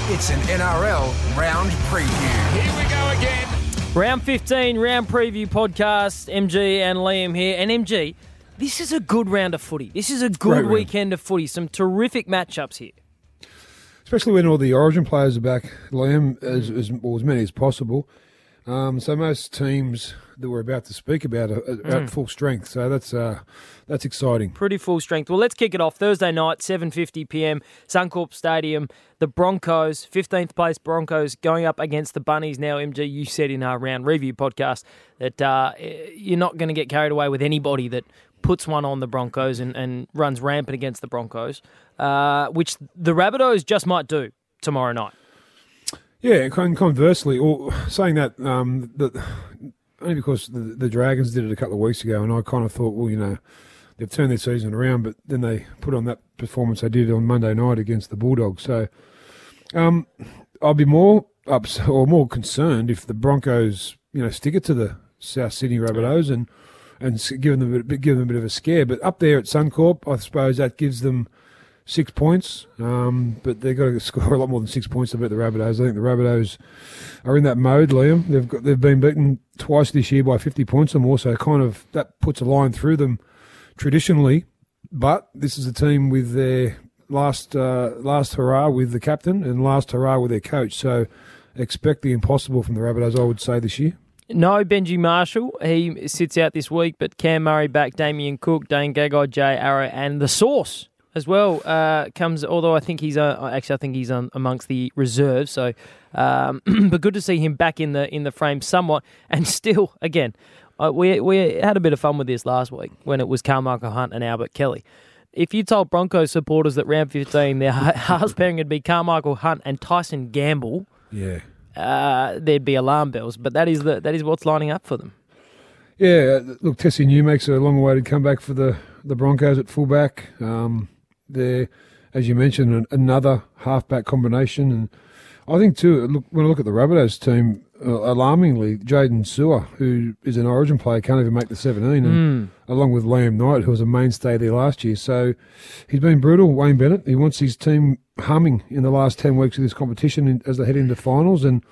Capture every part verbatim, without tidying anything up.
It's an N R L round preview. Here we go again. Round fifteen, round preview podcast. M G and Liam here. And M G, this is a good round of footy. This is a good weekend of footy. Some terrific matchups here. Especially when all the Origin players are back, Liam, as, as, or as many as possible. Um, so most teams that we're about to speak about are, are mm. at full strength. So that's uh, that's exciting. Pretty full strength. Well, let's kick it off. Thursday night, seven fifty p.m, Suncorp Stadium. The Broncos, fifteenth place Broncos, going up against the Bunnies. Now, M G, you said in our round review podcast that uh, you're not going to get carried away with anybody that puts one on the Broncos and, and runs rampant against the Broncos, uh, which the Rabbitohs just might do tomorrow night. Yeah, conversely, or saying that, um, that only because the, the Dragons did it a couple of weeks ago, and I kind of thought, well, you know, they've turned their season around, but then they put on that performance they did on Monday night against the Bulldogs. So um, I'll be more ups or more concerned if the Broncos, you know, stick it to the South Sydney Rabbitohs and and give them a bit, give them a bit of a scare. But up there at Suncorp, I suppose that gives them six points, um, but they've got to score a lot more than six points to beat the Rabbitohs. I think the Rabbitohs are in that mode, Liam. They've got, they've been beaten twice this year by fifty points or more, so kind of that puts a line through them traditionally. But this is a team with their last uh, last hurrah with the captain and last hurrah with their coach. So expect the impossible from the Rabbitohs, I would say, this year. No, Benji Marshall, he sits out this week, but Cam Murray back, Damien Cook, Dane Gagai, Jay Arrow, and the Sauce as well uh, comes. Although I think he's uh, actually I think he's um, amongst the reserves. So, um, but good to see him back in the in the frame somewhat. And still, again, uh, we we had a bit of fun with this last week when it was Carmichael Hunt and Albert Kelly. If you told Broncos supporters that round fifteen their halves pairing would be Carmichael Hunt and Tyson Gamble, yeah, uh, there'd be alarm bells. But that is the that is what's lining up for them. Yeah, look, Tessie New makes a long-awaited comeback for the the Broncos at fullback. Um, They're, as you mentioned, another halfback combination. And I think, too, look, when I look at the Rabbitohs team, uh, alarmingly, Jaden Sewer, who is an Origin player, can't even make the seventeen, and, mm. along with Liam Knight, who was a mainstay there last year. So he's been brutal, Wayne Bennett. He wants his team humming in the last ten weeks of this competition as they head into finals, and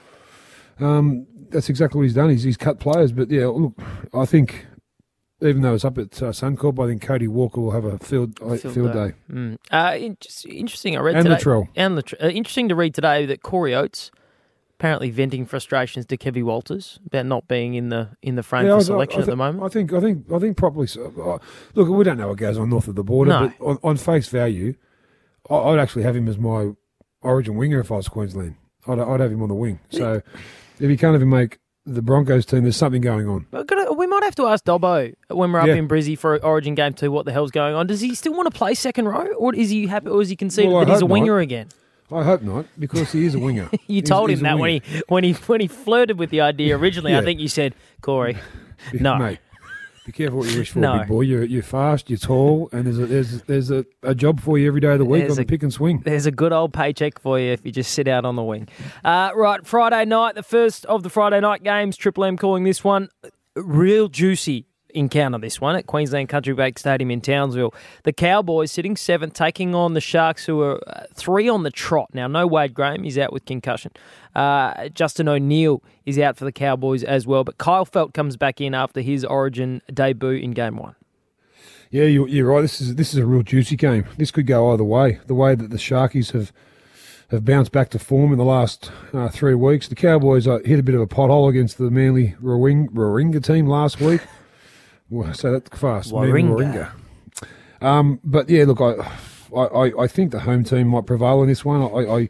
um, that's exactly what he's done. He's, he's cut players. But, yeah, look, I think even though it's up at uh, Suncorp, I think Cody Walker will have a field field, field day. day. Mm. Uh, in, interesting, I read and today. Latrell. And Latrell. Uh, interesting to read today that Corey Oates apparently venting frustrations to Kevy Walters about not being in the in the frame yeah, for I, selection I, I th- at the moment. I think I think I think probably so. Uh, look, we don't know what goes on north of the border, No. but on, on face value, I, I'd actually have him as my Origin winger if I was Queensland. I'd, I'd have him on the wing. So if he can't even make the Broncos team, there's something going on. We might have to ask Dobbo when we're up Yeah. in Brizzy for Origin Game Two what the hell's going on. Does he still want to play second row, or is he happy, or is he conceded Well, I that he's a hope winger not. again? I hope not, because he is a winger. You He's- told he's him a that when winger. he when he when he flirted with the idea originally. I Yeah. think you said, Corey, no. Mate, be careful what you wish for, No. big boy. You're you're fast, you're tall, and there's a, there's there's a, a job for you every day of the week There's on the a- pick and swing. There's a good old paycheck for you if you just sit out on the wing. Uh, right, Friday night, the first of the Friday night games. Triple M calling this one real juicy encounter, this one at Queensland Country Bank Stadium in Townsville. The Cowboys sitting seventh, taking on the Sharks, who are uh, three on the trot. Now, no Wade Graham, he's out with concussion. Uh, Justin O'Neill is out for the Cowboys as well, but Kyle Felt comes back in after his Origin debut in game one. Yeah, you, you're right. This is this is a real juicy game. This could go either way. The way that the Sharkies have have bounced back to form in the last uh, three weeks. The Cowboys uh, hit a bit of a pothole against the Manly Warring- Warringah team last week. Well, say that fast. Manly Warringah. Warringah. Um, but yeah, look, I, I, I think the home team might prevail in this one. I, I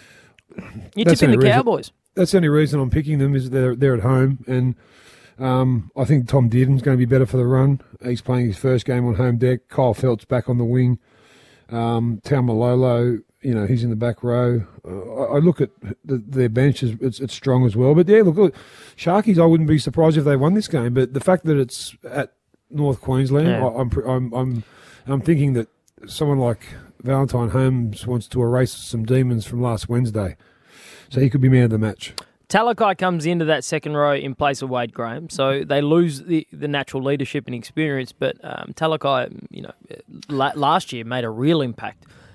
You're That's tipping the the only reason- Cowboys. that's the only reason I'm picking them is they're they're at home, and um, I think Tom Dearden's going to be better for the run. He's playing his first game on home deck. Kyle Felt's back on the wing. Um, Taumalolo, you know, he's in the back row. Uh, I, I look at the, their bench, is it's, it's strong as well. But yeah, look, look, Sharkies, I wouldn't be surprised if they won this game. But the fact that it's at North Queensland, Yeah. I, I'm, pre- I'm I'm I'm thinking that someone like Valentine Holmes wants to erase some demons from last Wednesday, so he could be man of the match. Talakai comes into that second row in place of Wade Graham, so they lose the, the natural leadership and experience. But um, Talakai, you know, la- last year made a real impact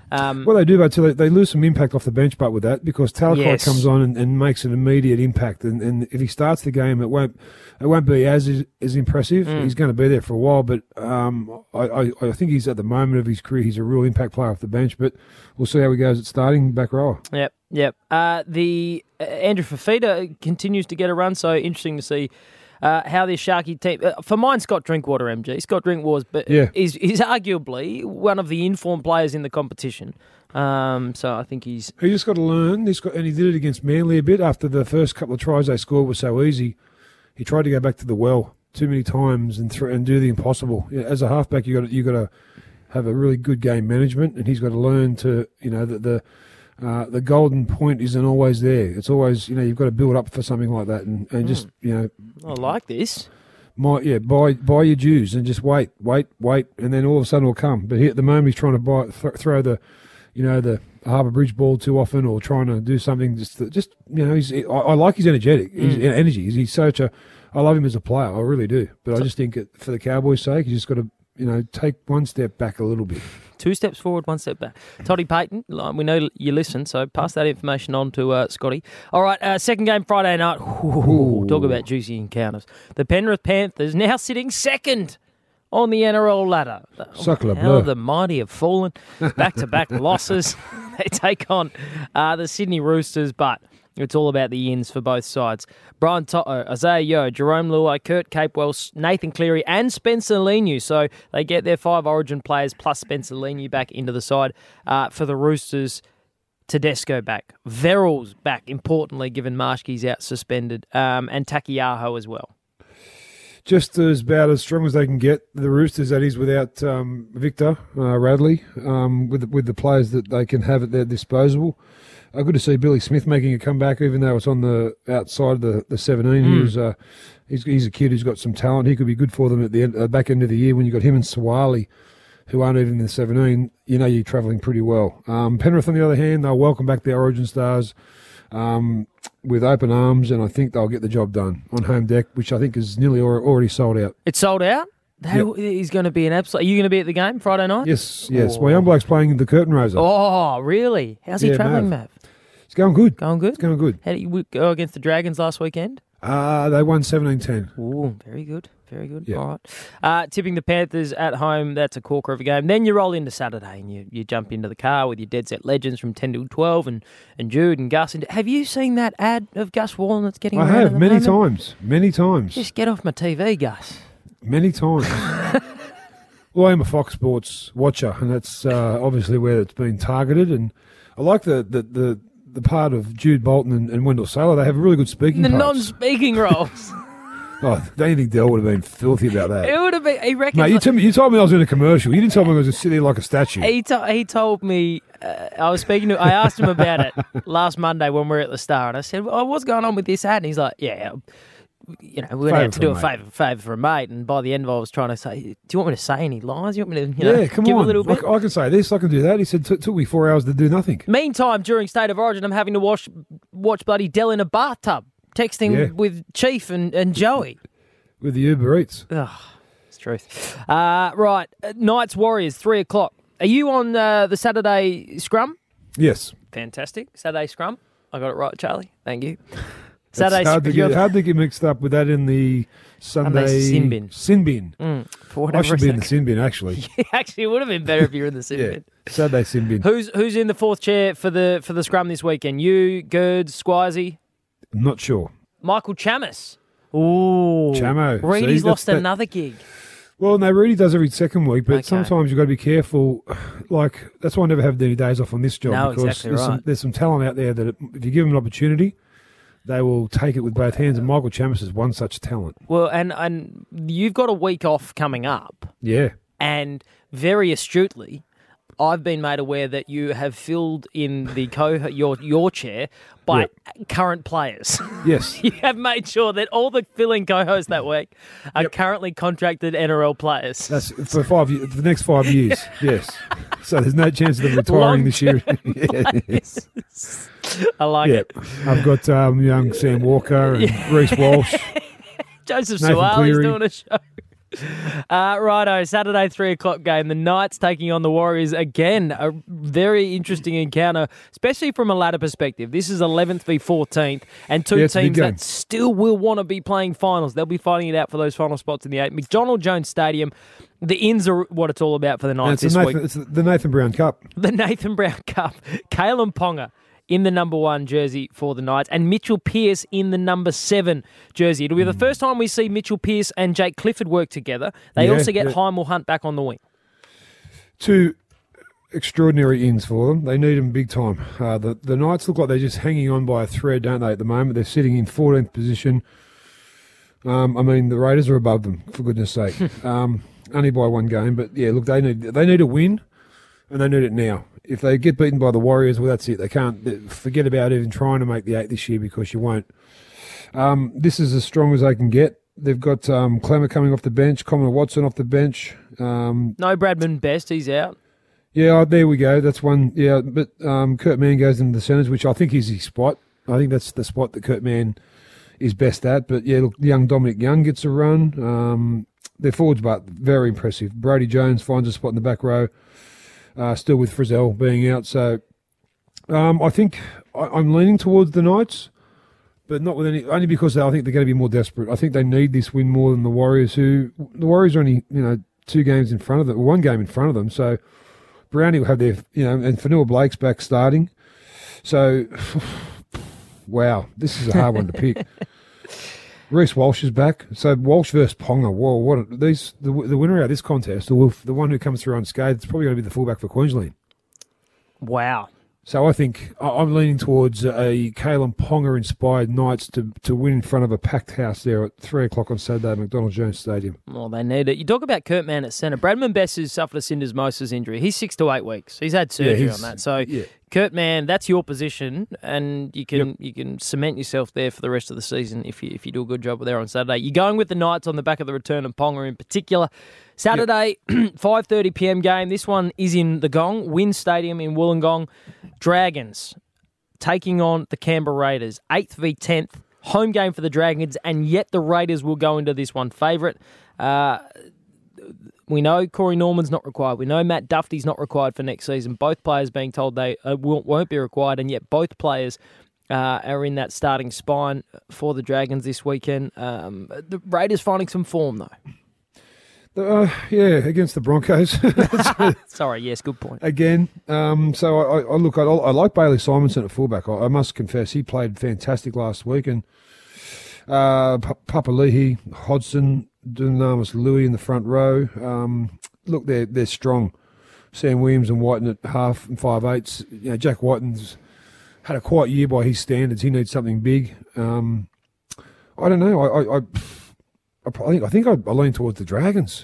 Um, Well, they do, but they, they lose some impact off the bench, but with that, because Talakai Yes. comes on and, and makes an immediate impact. And, and if he starts the game, it won't it won't be as as impressive. Mm. He's going to be there for a while, but um, I, I, I think he's at the moment of his career, he's a real impact player off the bench. But we'll see how he goes at starting back rower. Yep, yep. Uh, the uh, Andrew Fafita continues to get a run, so interesting to see uh, how this Sharky team. Uh, for mine, Scott Drinkwater, M G. Scott Drinkwater but Yeah. is is arguably one of the informed players in the competition. Um, so I think he's He just got to learn. He's got, and he did it against Manly a bit after the first couple of tries they scored were so easy. He tried to go back to the well too many times and th- and do the impossible. Yeah, as a halfback, you got you got to have a really good game management, and he's got to learn to you know that the uh, the golden point isn't always there. It's always you know you've got to build up for something like that, and, and just you know I like this. my, yeah buy buy your dues and just wait, wait, wait, and then all of a sudden it'll come. But he, at the moment he's trying to buy, th- throw the you know the Harbour Bridge ball too often, or trying to do something just to, just you know he's I, I like his energetic his Mm. energy. He's, he's such a I love him as a player, I really do. But I just think it, for the Cowboys' sake, you just got to you know take one step back a little bit. Two steps forward, one step back. Toddy Payton, like, we know you listen, so pass that information on to uh, Scotty. All right, uh, second game Friday night. Ooh, talk about juicy encounters. The Penrith Panthers now sitting second on the N R L ladder. Sacre How bleu. the mighty have fallen. Back-to-back losses. They take on uh, the Sydney Roosters, but it's all about the ins for both sides. Brian Toto, Isaiah Yeo, Jerome Luai, Kurt Capewell, Nathan Cleary and Spencer Leniu. So they get their five Origin players plus Spencer Leniu back into the side. Uh, for the Roosters, Tedesco back. Verrills back, importantly, given Marshke's out suspended. Um, and Takiyaho as well. Just as about as strong as they can get, the Roosters, that is, without um, Victor uh, Radley, um, with, the, with the players that they can have at their disposal. Uh, good to see Billy Smith making a comeback, even though it's on the outside of the, the seventeen. Mm. He was, uh, he's, he's a kid who's got some talent. He could be good for them at the end, uh, back end of the year when you've got him and Sawali, who aren't even in the seventeen. You know you're travelling pretty well. Um, Penrith, on the other hand, they'll welcome back their Origin stars um, with open arms, and I think they'll get the job done on home deck, which I think is nearly al- already sold out. It's sold out? That Yep. is going to be an absolute... Are you going to be at the game Friday night? Yes, yes. Oh. My young bloke's playing the curtain raiser. Oh, really? How's he Yeah, travelling, Mav. Mav? It's going good. Going good? It's going good. How did you go against the Dragons last weekend? Uh, they won seventeen ten. Ooh, very good. Very good. Yeah. All right. Uh, tipping the Panthers at home, that's a corker of a game. Then you roll into Saturday and you, you jump into the car with your Dead Set Legends from ten till twelve and, and Jude and Gus. And have you seen that ad of Gus Wallen getting I around at have the many moment? times. Many times. Just get off my T V, Gus. Many times. Well, I am a Fox Sports watcher, and that's uh, obviously where it's been targeted. And I like the the, the, the part of Jude Bolton and, and Wendell Saylor. They have really good speaking The parts. non-speaking roles. Oh, don't you think Dell would have been filthy about that? It would have been... He reckons... Mate, you, told me, you told me I was in a commercial. You didn't tell me I was just sitting there like a statue. He, to, he told me, uh, I was speaking to, I asked him about it last Monday when we were at the Star, and I said, oh, what's going on with this ad? And he's like, yeah, you know, we went Favour out to for do a a mate. favour, favour for a mate, and by the end of it, I was trying to say, do you want me to say any lies? You want me to, you know, yeah, come give on. a little bit? I, I can say this, I can do that. He said it took me four hours to do nothing. Meantime, during State of Origin, I'm having to watch, watch bloody Dell in a bathtub, texting Yeah. with Chief and, and Joey. With the Uber Eats. Ugh, it's truth. Uh, right, uh, Knights Warriors, three o'clock. Are you on uh, the Saturday scrum? Yes. Fantastic. Saturday scrum. I got it right, Charlie. Thank you. It's Saturday hard to, you're get, hard to get mixed up with that in the Sunday Sunday sin bin. Sin bin. Mm, for I whatever should be in the reason. sin bin, actually. Actually, it would have been better if you were in the sin Yeah, bin. Saturday sin bin. Who's who's in the fourth chair for the for the scrum this weekend? You, Gerd, Squizey, Not sure. Michael Chamis. Ooh, Chamo. Reedy's See, lost that's- that- another gig. Well, no, Rudy does every second week, but Okay. sometimes you've got to be careful. Like, that's why I never have any days off on this job, No, because exactly there's, some, right. there's some talent out there that if you give them an opportunity, they will take it with both hands, and Michael Chamis is one such talent. Well, and and you've got a week off coming up, Yeah. and very astutely, I've been made aware that you have filled in the co your your chair by current players. Yes. You have made sure that all the filling co-hosts that week are currently contracted N R L players. That's for five years, for the next five years. Yes. So there's no chance of them retiring this year. Yes. I like Yeah. it. I've got um, young Sam Walker and Reece Walsh. Joseph Nathan Suwali's Cleary. doing a show. Uh, righto, Saturday three o'clock game. The Knights taking on the Warriors again. A very interesting encounter, especially from a ladder perspective. This is eleventh v fourteenth, and two Yeah, it's a big teams game. that still will want to be playing finals. They'll be fighting it out for those final spots in the eight. McDonald Jones Stadium. The ins are what it's all about for the And Knights it's, this the week. Nathan, it's the Nathan Brown Cup. The Nathan Brown Cup. Kalen Ponga in the number one jersey for the Knights, and Mitchell Pearce in the number seven jersey. It'll be the first time we see Mitchell Pearce and Jake Clifford work together. They Yeah, also get yeah. Heimel Hunt back on the wing. Two extraordinary ins for them. They need them big time. Uh, the, the Knights look like they're just hanging on by a thread, don't they, at the moment? They're sitting in fourteenth position. Um, I mean, the Raiders are above them, for goodness sake. um, only by one game. But, yeah, look, they need they need a win, and they need it now. If they get beaten by the Warriors, well, that's it. They can't they- forget about even trying to make the eight this year because you won't. Um, this is as strong as they can get. They've got um, Clemmer coming off the bench, Connor Watson off the bench. Um, No Bradman Best, he's out. yeah, oh, there we go. That's one. Yeah, but um, Kurt Mann goes into the centres, which I think is his spot. I think that's the spot that Kurt Mann is best at. But, yeah, look, young Dominic Young gets a run. Um, their forwards, but very impressive. Brody Jones finds a spot in the back row. Uh, still with Frizzell being out. So um, I think I, I'm leaning towards the Knights, but not with any, only because I think they're going to be more desperate. I think they need this win more than the Warriors, who, the Warriors are only, you know, two games in front of them, or one game in front of them. So Brownie will have their, you know, and Fanua Blake's back starting. So, wow, this is a hard one to pick. Reece Walsh is back. So Walsh versus Ponga. Whoa, what a, these the, the winner out of this contest, the, the one who comes through unscathed, it's probably going to be the fullback for Queensland. Wow. So I think I- I'm leaning towards a Kalen Ponga-inspired Knights to, to win in front of a packed house there at three o'clock on Saturday at McDonald Jones Stadium. Well, they need it. You talk about Kurt Mann at centre. Bradman Best has suffered a syndesmosis injury. He's six to eight weeks. He's had surgery he's- on that. So, yeah. Kurt Mann, that's your position, and you can you can cement yourself there for the rest of the season if you if you do a good job there on Saturday. You're going with the Knights on the back of the return of Ponga in particular. Saturday, five thirty p.m. game. This one is in the Gong, Wynn Stadium in Wollongong. Dragons taking on the Canberra Raiders, eighth v tenth. Home game for the Dragons, and yet the Raiders will go into this one favourite. Uh, we know Corey Norman's not required. We know Matt Duffy's not required for next season. Both players being told they uh, won't, won't be required, and yet both players uh, are in that starting spine for the Dragons this weekend. Um, the Raiders finding some form, though. Uh, yeah, against the Broncos. Sorry, yes, good point. Again, um, so I, I look, I, I like Bailey Simonson at fullback. I, I must confess, he played fantastic last week, and uh, P- Papali'i, Hodgson, Dunamis Louis in the front row. Um, look, they're they're strong. Sam Williams and Whiten at half and five eighths. You know, Jack Whiten's had a quiet year by his standards. He needs something big. Um, I don't know. I I, I, I think I think I, I lean towards the Dragons.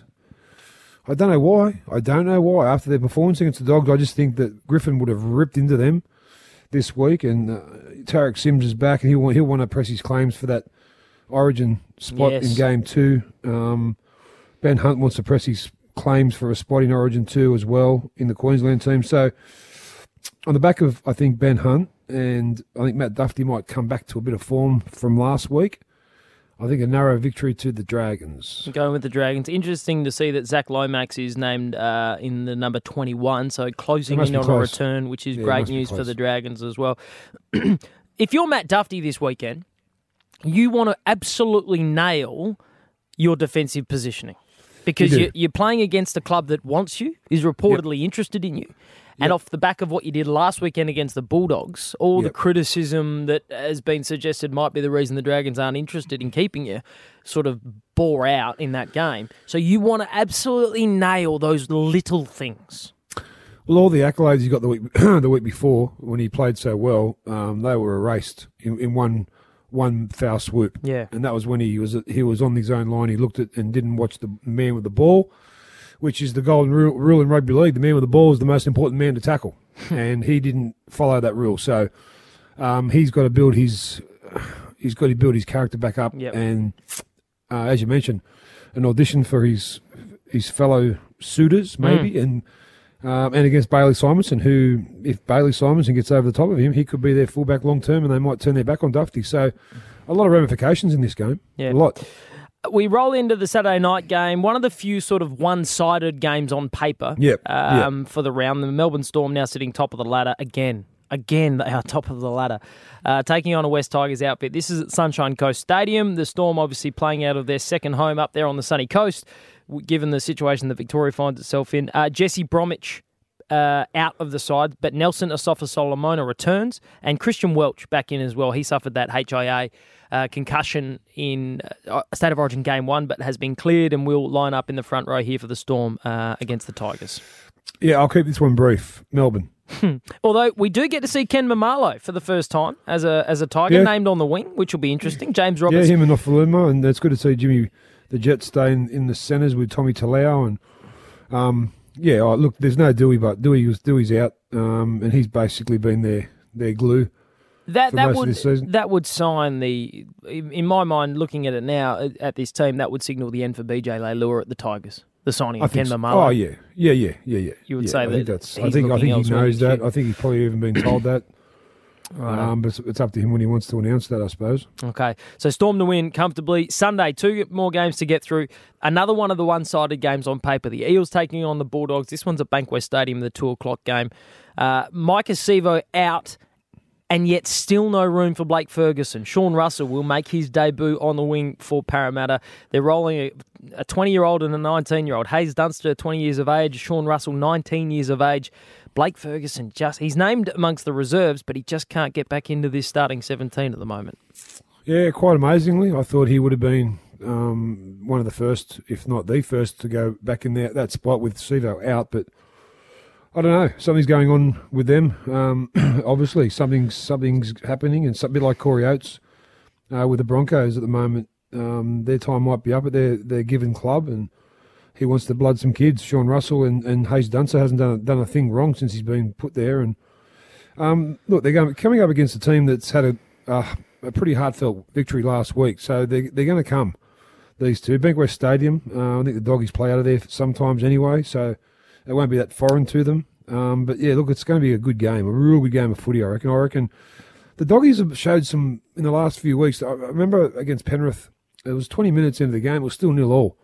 I don't know why. I don't know why. After their performance against the Dogs, I just think that Griffin would have ripped into them this week, and uh, Tarek Sims is back, and he'll want, he'll want to press his claims for that Origin spot Yes. in Game Two. Um, Ben Hunt wants to press his claims for a spot in Origin Two as well in the Queensland team. So, on the back of I think Ben Hunt, and I think Matt Duffy might come back to a bit of form from last week. I think a narrow victory to the Dragons. Going with the Dragons. Interesting to see that Zach Lomax is named uh, in the number twenty-one, so closing It must in be on a close. return, which is Yeah, it great must be news for close. the Dragons as well. If you're Matt Duffy this weekend, you want to absolutely nail your defensive positioning because You do. you you're playing against a club that wants you, is reportedly interested in you. And Yep. off the back of what you did last weekend against the Bulldogs, all the Yep. criticism that has been suggested might be the reason the Dragons aren't interested in keeping you sort of bore out in that game. So you want to absolutely nail those little things. Well, all the accolades he got the week the week before when he played so well, um, they were erased in, in one one foul swoop. Yeah. And that was when he was he was on his own line. He looked at and didn't watch the man with the ball, which is the golden rule, rule in rugby league. The man with the ball is the most important man to tackle, and he didn't follow that rule. So um, he's got to build his he's got to build his character back up. Yep. And uh, as you mentioned, an audition for his his fellow suitors maybe, and um, and against Bailey Simonson, who if Bailey Simonson gets over the top of him, he could be their fullback long term, and they might turn their back on Duffy. So a lot of ramifications in this game. Yeah. A lot. we roll into the Saturday night game, one of the few sort of one-sided games on paper Yep, um, yep. for the round. The Melbourne Storm now sitting top of the ladder again. Again, they are top of the ladder, uh, taking on a West Tigers outfit. This is at Sunshine Coast Stadium. The Storm obviously playing out of their second home up there on the sunny coast, given the situation that Victoria finds itself in. Uh, Jesse Bromwich uh, out of the side, but Nelson Asafa-Solomona returns, and Christian Welch back in as well. He suffered that H I A uh, concussion in uh, State of Origin Game one, but has been cleared and will line up in the front row here for the Storm uh, against the Tigers. Yeah, I'll keep this one brief. Melbourne. Although we do get to see Ken Mamalo for the first time as a as a Tiger, Yeah. named on the wing, which will be interesting. James Yeah, Roberts. him and Nofaluma, and it's good to see Jimmy, the Jets, stay in, in the centres with Tommy Talau. And, um, yeah, oh, look, there's no Dewey, but Dewey was, Dewey's out, um, and he's basically been their, their glue. That for that most of would this season. that would sign the in in my mind, looking at it now at- at this team, that would signal the end for B J Leilua at the Tigers. The signing I of Ken think so. Mamalo. Oh, yeah. Yeah, yeah, yeah, yeah. You would yeah, say I think that that's. I he's think I looking think he elsewhere knows next that. year. I think he's probably even been told that. Right. Um, but it's, it's up to him when he wants to announce that, I suppose. Okay, so Storm to win comfortably. Sunday, two more games to get through. Another one of the one-sided games on paper. The Eels taking on the Bulldogs. This one's at Bankwest Stadium, the two o'clock game. Uh, Mike Acevo out, and yet still no room for Blake Ferguson. Sean Russell will make his debut on the wing for Parramatta. They're rolling a, a twenty-year-old and a nineteen-year-old. Hayes Dunster, twenty years of age. Sean Russell, nineteen years of age. Blake Ferguson, just he's named amongst the reserves, but he just can't get back into this starting seventeen at the moment. Yeah, quite amazingly, I thought he would have been um, one of the first, if not the first, to go back in there, that spot with Sevo out. But I don't know, something's going on with them. Um, obviously, something's something's happening, and a bit like Corey Oates uh, with the Broncos at the moment. Um, their time might be up at their their given club, and he wants to blood some kids. Sean Russell and, and Hayes Dunster hasn't done a, done a thing wrong since he's been put there. And um, look, they're going, coming up against a team that's had a, uh, a pretty heartfelt victory last week, so they they're going to come. These two, Bankwest Stadium. Uh, I think the Doggies play out of there sometimes anyway, so it won't be that foreign to them. Um, but yeah, look, it's going to be a good game, a real good game of footy. I reckon. I reckon the Doggies have showed some in the last few weeks. I remember against Penrith, it was twenty minutes into the game, it was still nil all.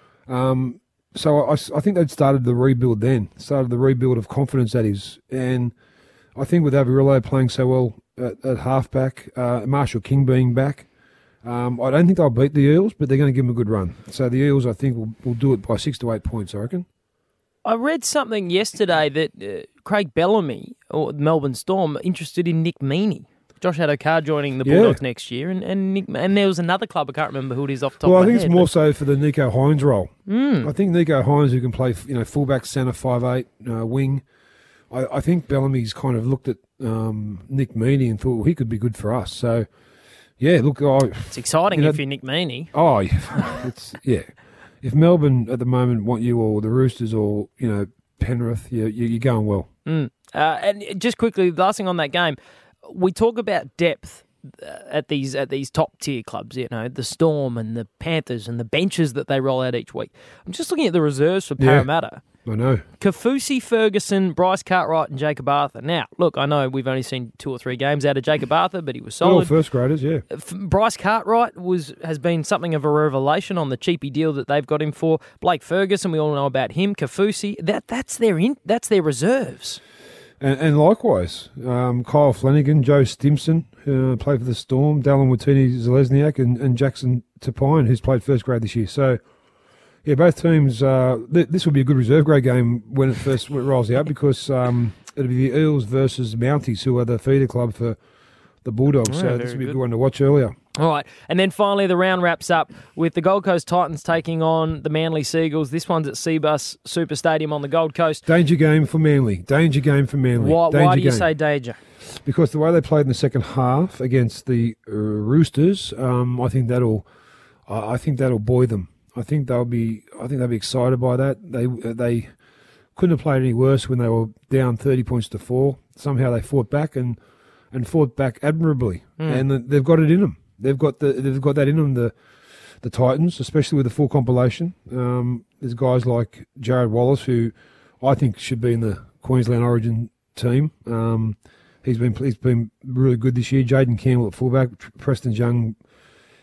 Um, so I, I think they'd started the rebuild then, started the rebuild of confidence, that is. And I think with Averillo playing so well at, at halfback, uh, Marshall King being back, um, I don't think they'll beat the Eels, but they're going to give them a good run. So the Eels, I think, will, will do it by six to eight points, I reckon. I read something yesterday that uh, Craig Bellamy, or Melbourne Storm, interested in Nick Meaney. Josh Adokar joining the Yeah. Bulldogs next year, and and, Nick, and there was another club, I can't remember who it is off the top Well, of I my think head. it's more but- so for the Nico Hines role. Mm. I think Nico Hines, who can play, you know, fullback, centre, five eight, uh, wing. I, I think Bellamy's kind of looked at um, Nick Meaney and thought, well, he could be good for us. So, yeah, look, I, It's exciting you know, if you're Nick Meaney. oh, yeah, it's yeah. If Melbourne at the moment want you, or the Roosters, or you know Penrith, you, you, you're going well. Mm. Uh, and just quickly, the last thing on that game, we talk about depth at these at these top tier clubs, you know, the Storm and the Panthers and the benches that they roll out each week. I'm just looking at the reserves for Yeah. Parramatta. I know. Kafusi, Ferguson, Bryce Cartwright and Jacob Arthur. Now, look, I know we've only seen two or three games out of Jacob Arthur, but he was They're all solid. first graders, yeah. F- Bryce Cartwright was has been something of a revelation on the cheapy deal that they've got him for. Blake Ferguson, we all know about him. Kafusi, that that's their in, that's their reserves. And, and likewise, um, Kyle Flanagan, Joe Stimson, who uh, played for the Storm, Dallin Watini-Zelezniak, and, and Jackson Tapine, who's played first grade this year. So, yeah, both teams, uh, th- this will be a good reserve grade game when it first when it rolls out, because um, it'll be the Eels versus Mounties, who are the feeder club for the Bulldogs. Yeah, so very this will be a good. good one to watch earlier. All right, and then finally the round wraps up with the Gold Coast Titans taking on the Manly Seagulls. This one's at Seabus Super Stadium on the Gold Coast. Danger game for Manly. Danger game for Manly. Why, Danger why do you game. say danger? Because the way they played in the second half against the uh, Roosters, um, I think that'll, I I think that'll buoy them. I think they'll be, I think they'll be excited by that. They they couldn't have played any worse when they were down thirty points to four. Somehow they fought back and, and fought back admirably, Mm. and they've got it in them. They've got the they've got that in them. The the Titans, especially with the full compilation. Um, there's guys like Jared Wallace, who I think should be in the Queensland Origin team. Um, he's been he's been really good this year. Jaden Campbell at fullback, Preston Young,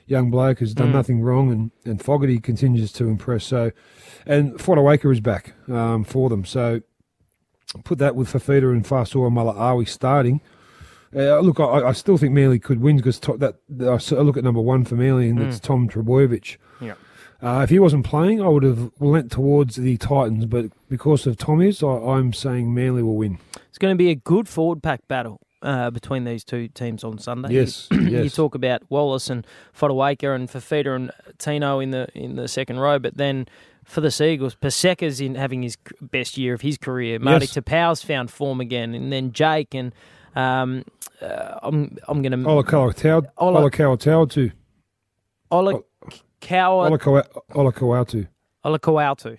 young bloke, has done Mm. nothing wrong, and, and Fogarty continues to impress. So, and Fodawaker is back um, for them. So, put that with Fafita and Fasua Mala'awi starting. Uh, look, I, I still think Manly could win because to, that I look at number one for Manly, and Mm. it's Tom Trbojevic. Yeah. Uh, if he wasn't playing, I would have lent towards the Titans, but because of Tom is, I, I'm saying Manly will win. It's going to be a good forward pack battle uh, between these two teams on Sunday. Yes, you, yes. You talk about Wallace and Fodawaker and Fafita and Tino in the in the second row, but then for the Seagulls, Paseka's in having his best year of his career. Marty Yes. Tapau's found form again, and then Jake and um, uh, I'm I'm going to Ola Kawatau, Ola- Ola Kawatau too. Ola Kawa Ola Kawa- Ola Kawatu. Ola Kawatu.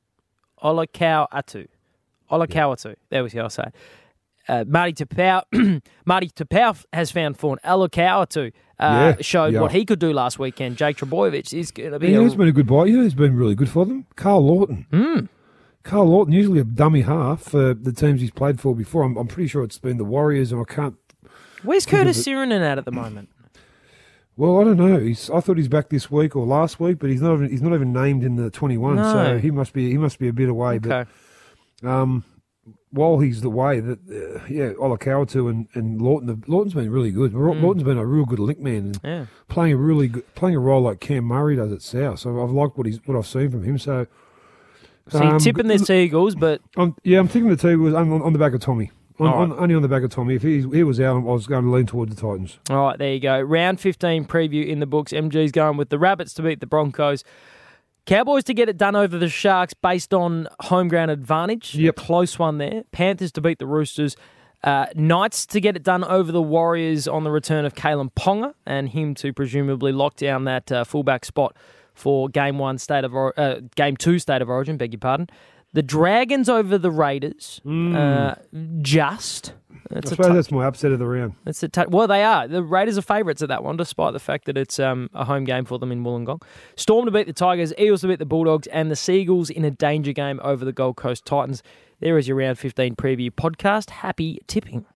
Ola Kawatu. Ola Kawatu. There we go, I'll say. Uh, Marty Tapau Marty Tapau has found form. Ola Kawatu uh, Yeah, showed yeah. what he could do last weekend. Jake Trbojevic is going to be Yeah, a, he's been a good buy. You know, he's been really good for them. Carl Lawton. Mm. Carl Lawton, usually a dummy half for the teams he's played for before. I'm, I'm pretty sure it's been the Warriors, and I can't. Where's think of Curtis it. Sirinen at at the moment? Well, I don't know. He's. I thought he's back this week or last week, but he's not. Even, he's not even named in the twenty-one. No. So he must be. He must be a bit away. Okay. But um, while he's the way that uh, yeah, Olakautu and and Lawton. Lawton's been really good. Mm. Lawton's been a real good link man and Yeah. playing a really good, playing a role like Cam Murray does at South. So I've liked what he's what I've seen from him. So. So you're um, tipping the Seagulls, but I'm, yeah, I'm thinking the two was on, on the back of Tommy. On, All right. on, only on the back of Tommy. If he, he was out, I was going to lean towards the Titans. all right, there you go. Round fifteen preview in the books. M G's going with the Rabbits to beat the Broncos. Cowboys to get it done over the Sharks based on home ground advantage. Yep. Close one there. Panthers to beat the Roosters. Uh, Knights to get it done over the Warriors on the return of Kalen Ponga and him to presumably lock down that uh, fullback spot for game one state of or- uh, game two state of origin. Beg your pardon. The Dragons over the Raiders. Uh, just. I That's a suppose tou- that's my upset of the round. That's a t- well, they are. The Raiders are favourites at that one, despite the fact that it's um, a home game for them in Wollongong. Storm to beat the Tigers, Eagles to beat the Bulldogs, and the Seagulls in a danger game over the Gold Coast Titans. There is your Round fifteen preview podcast. Happy tipping.